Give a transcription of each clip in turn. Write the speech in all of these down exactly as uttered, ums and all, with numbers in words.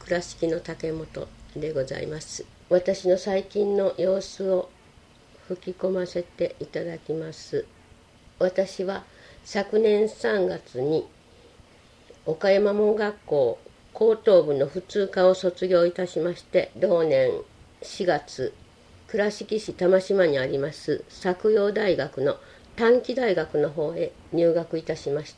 倉敷の竹本でございます。私の最近の様子を吹き込ませていただきます。私は昨年さんがつに岡山門学校高等部の普通科を卒業いたしまして、同年しがつ、倉敷市玉島にあります作陽大学の短期大学の方へ入学いたしました。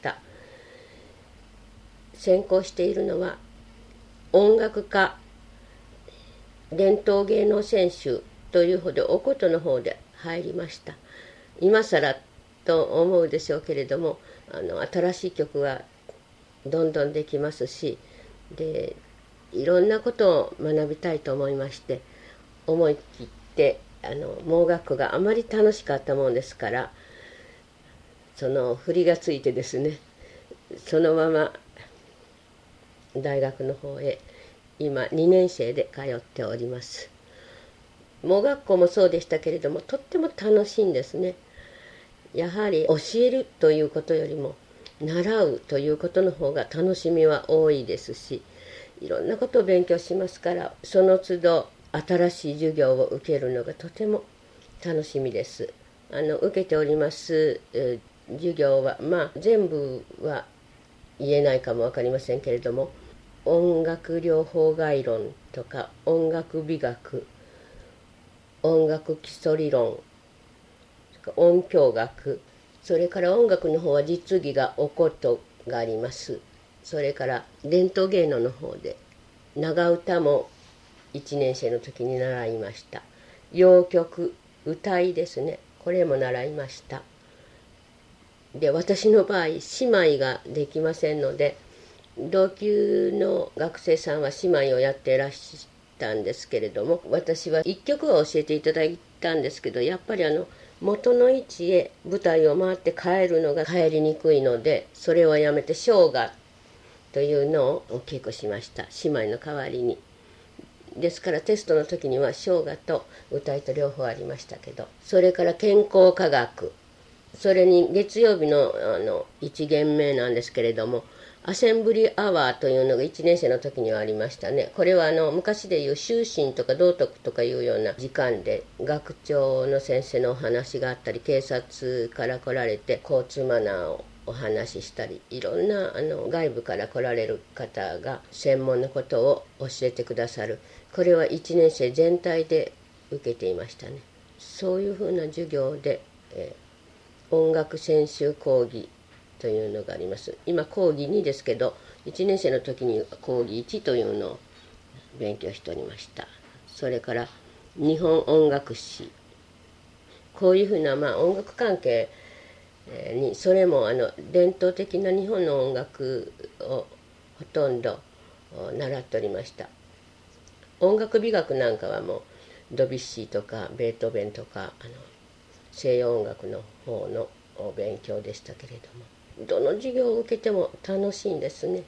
専攻しているのは音楽家、伝統芸能選手というほどおことの方で入りました。今更と思うでしょうけれども、あの新しい曲がどんどんできますし、でいろんなことを学びたいと思いまして、思い切ってあの盲学校があまり楽しかったもんですから、その振りがついてですね、そのまま大学の方へ今にねん生で通っております。盲学校もそうでしたけれども、とっても楽しいんですね。やはり教えるということよりも習うということの方が楽しみは多いですし、いろんなことを勉強しますから、その都度新しい授業を受けるのがとても楽しみです。あの受けております、えー、授業はまあ全部は言えないかも分かりませんけれども、音楽療法概論とか音楽美学、音楽基礎理論、音響学、それから音楽の方は実技がおことがあります。それから伝統芸能の方で長唄もいちねん生の時に習いました。謡曲、歌いですね、これも習いました。で、私の場合姉妹ができませんので、同級の学生さんは姉妹をやっていらしたんですけれども、私はいっきょくは教えていただいたんですけど、やっぱりあの元の位置へ舞台を回って帰るのが帰りにくいので、それをやめて生涯というのをお稽古しました。姉妹の代わりに。ですからテストの時には生涯と歌いと両方ありましたけど、それから健康科学、それに月曜日のあの一限目なんですけれども、アセンブリーアワーというのがいちねん生の時にはありましたね。これはあの昔でいう修身とか道徳とかいうような時間で、学長の先生のお話があったり、警察から来られて交通マナーをお話ししたり、いろんなあの外部から来られる方が専門のことを教えてくださる、これはいちねん生全体で受けていましたね。そういうふうな授業で、えー、音楽専修講義というのがあります。今講義にですけど、いちねん生の時に講義いちというのを勉強しておりました。それから日本音楽史、こういうふうな、まあ、音楽関係に、それもあの伝統的な日本の音楽をほとんど習っておりました。音楽美学なんかはもうドビュッシーとかベートーベンとか、あの西洋音楽の方の勉強でしたけれども、どの授業を受けても楽しいんですね。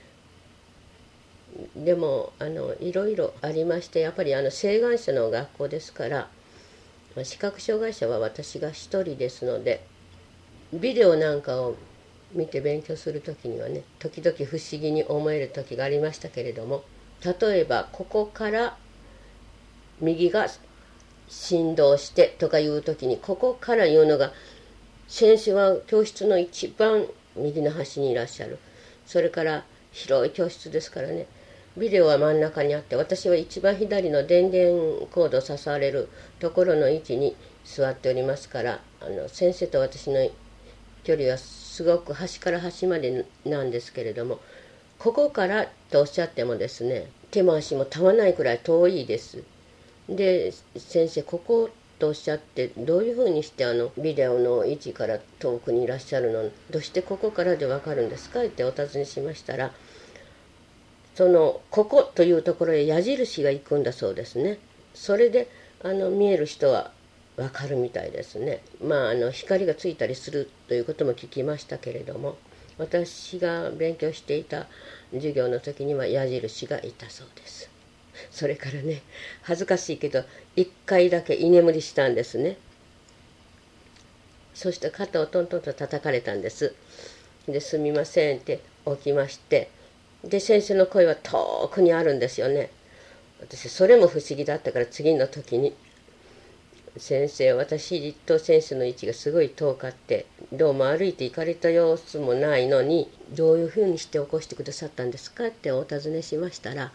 でもあのいろいろありまして、やっぱりあの晴眼者の学校ですから、視覚障害者は私が一人ですので、ビデオなんかを見て勉強する時にはね、時々不思議に思える時がありましたけれども、例えばここから右が振動してとかいう時に、ここから言うのが、先生は教室の一番右の端にいらっしゃる。それから広い教室ですからね、ビデオは真ん中にあって、私は一番左の電源コードを刺されるところの位置に座っておりますから、あの先生と私の距離はすごく端から端までなんですけれども、ここからとおっしゃってもですね、手も足もたわないくらい遠いです。で、先生こことおっしゃって、どういうふうにしてあのビデオの位置から遠くにいらっしゃるの、どうしてここからでわかるんですかってお尋ねしましたら、そのここというところへ矢印が行くんだそうですね。それであの見える人はわかるみたいですね。まああの光がついたりするということも聞きましたけれども、私が勉強していた授業の時には矢印がいたそうです。それからね、恥ずかしいけどいっかいだけ居眠りしたんですね。そして肩をトントンと叩かれたんです。で、すみませんって起きまして、 で先生の声は遠くにあるんですよね。私それも不思議だったから、次の時に先生、私と先生の位置がすごい遠かって、どうも歩いて行かれた様子もないのに、どういうふうにして起こしてくださったんですかってお尋ねしましたら、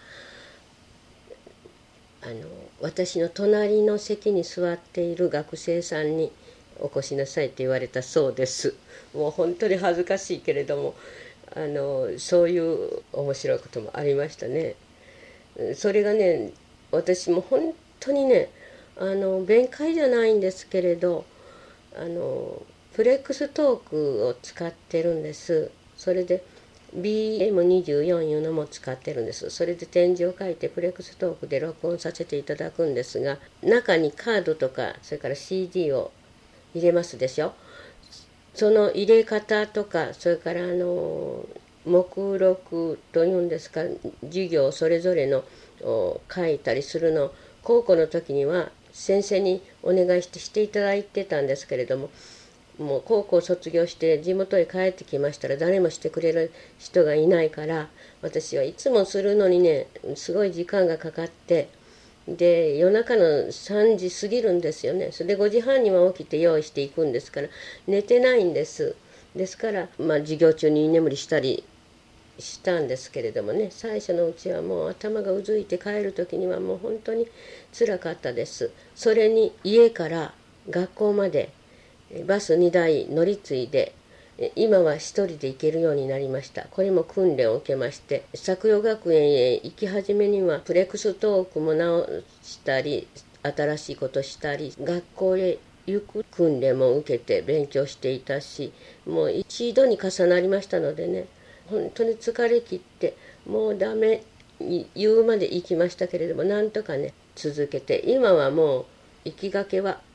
あの私の隣の席に座っている学生さんに起こしなさいって言われたそうです。もう本当に恥ずかしいけれども、あのそういう面白いこともありましたね。それがね、私も本当にね、あの弁解じゃないんですけれど、あのプレックストークを使ってるんです。それで ビーエムにじゅうよん いうのも使ってるんです。それで展示を書いてプレックストークで録音させていただくんですが、中にカードとかそれから シーディー を入れますでしょ。その入れ方とか、それからあの目録というんですか、授業それぞれの書いたりするの、高校の時には先生にお願いしてしていただいてたんですけれども、もう高校を卒業して地元へ帰ってきましたら誰もしてくれる人がいないから、私はいつもするのにね、すごい時間がかかって、で夜中のさんじ過ぎるんですよね。それでごじはんには起きて用意していくんですから、寝てないんです。ですから、まあ、授業中に居眠りしたりしたんですけれどもね、最初のうちはもう頭がうずいて帰る時にはもう本当につらかったです。それに家から学校までバスにだい乗り継いで、今は一人で行けるようになりました。これも訓練を受けまして、作陽学園へ行き始めにはプレックストークも直したり、新しいことしたり、学校へ行く訓練も受けて勉強していたし、もう一度に重なりましたのでね、本当に疲れ切ってもうダメ言うまで行きましたけれども、なんとかね続けて、今はもう行きがけは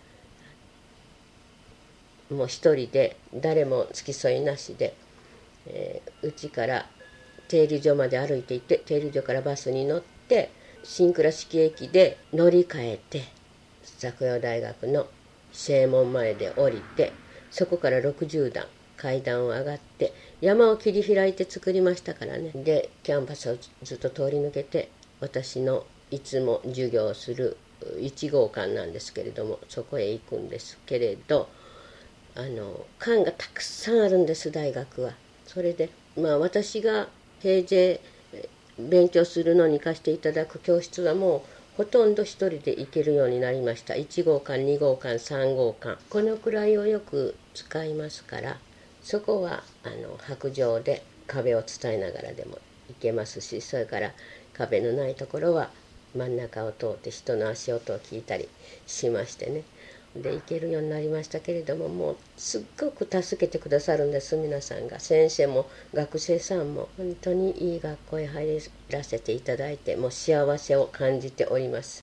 もう一人で、誰も付き添いなしで、えー、家から停留所まで歩いていって、停留所からバスに乗って新倉敷駅で乗り換えて、作陽大学の正門前で降りて、そこからろくじゅうだん階段を上がって、山を切り開いて作りましたからね。でキャンパスをずっと通り抜けて、私のいつも授業をするいち号館なんですけれども、そこへ行くんですけれど、あの館がたくさんあるんです、大学は。それでまあ私が平時勉強するのに貸していただく教室はもうほとんど一人で行けるようになりました。いち号館、に号館、さん号館、このくらいをよく使いますから、そこはあの白状で壁を伝えながらでも行けますし、それから壁のないところは真ん中を通って人の足音を聞いたりしましてね、で行けるようになりましたけれども、もうすっごく助けてくださるんです、皆さんが。先生も学生さんも本当にいい学校へ入らせていただいて、もう幸せを感じております。